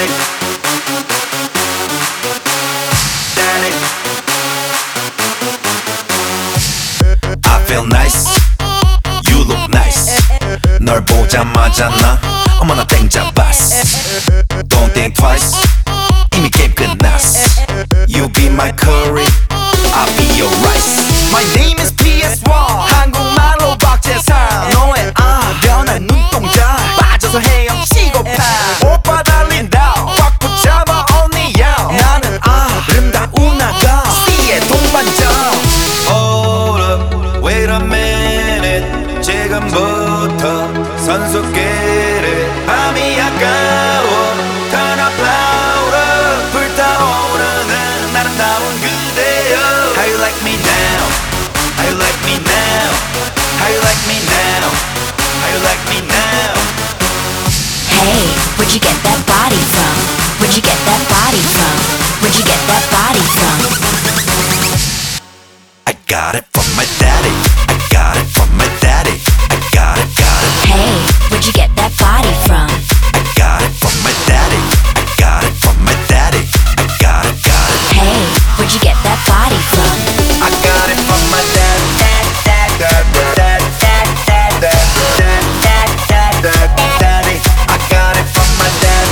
daddy, daddy. I feel nice, you look nice. 널 보자마자 나 어머나 땡 잡았어. Don't think twice, 이미 게임 끝났어. You be my curry, I'll be your rice. My name is PS1, 한국말로 박재상. 너의 아련한 눈동자 빠져서 헤엄치고파. 오빠 달린다 꽉 붙잡아 only you. 나는 아름다운 아가 C의 동반자. Hold up, wait a minute. 지금부터 선수끼리 밤이 아까워. Turn up louder, 불타오르는 아름다운 그대여. How you like me now? How you like me now? How you like me now? How you like me now? Hey, where'd you get that body from? Where'd you get that body from? Where'd you get that body from? I got it from my daddy. I got it from my daddy. I got it, got it. Hey, where'd you get that body from? I got it from my daddy. I got it from my daddy. I got it, got it. Hey, where'd you get that body from? I got it from my dad. Daddy. I got it from my dad.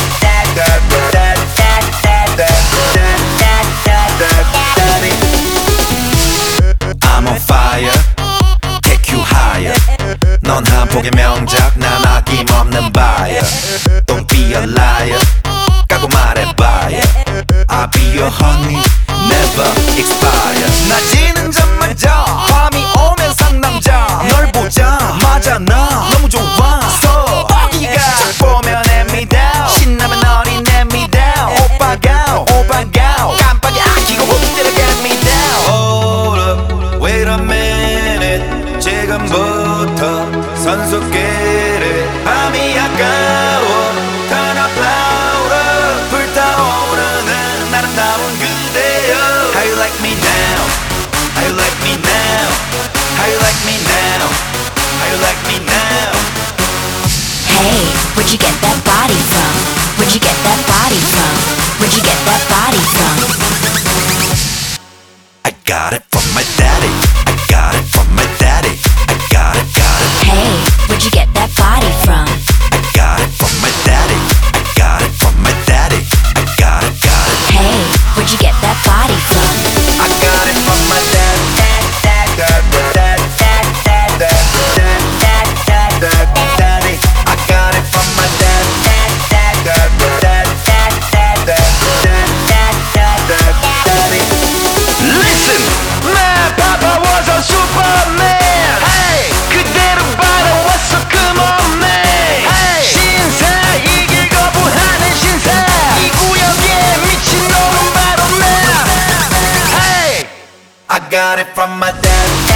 Daddy. I'm on fire, take you higher. 넌 한 폭의 명작, 난 아낌없는 buyer. Don't be a liar, 까고 말해봐요. I'll be your honey, never expire. 낮이는 잠마자 밤이 오면 상남자. 널 보자마자 나 너무 좋았어. 어디가 쫙 보면 hand me down. 신나면 어린 hand me down. 오빠가 깜빡이 아끼고 흔들어 get me down. Hold up, wait a minute. 지금부터 선수끼리 밤이 아까워. Turn up louder, 불타오르는 아름다운 그대여. How you like me now? How you like me now? How you like me now? How you like me now? Hey, where'd you get that body from? Where'd you get that body from? Where'd you get that body from? I got it from my daddy. I got it from my daddy. I got it, got it. Hey, where'd you get that body from? I got it from my daddy. I got it from my daddy. I got it, got it. Hey, where'd you get that body from? I got it from my dad. Daddy. I got it from my dad. Daddy. Listen, my papa was a superman. Hey, 그대로 바라왔어, come on man. Hey, 신사 이길 거부하는 신사. 이 구역에 미친놈은 바로 나. Hey, I got it from my dad.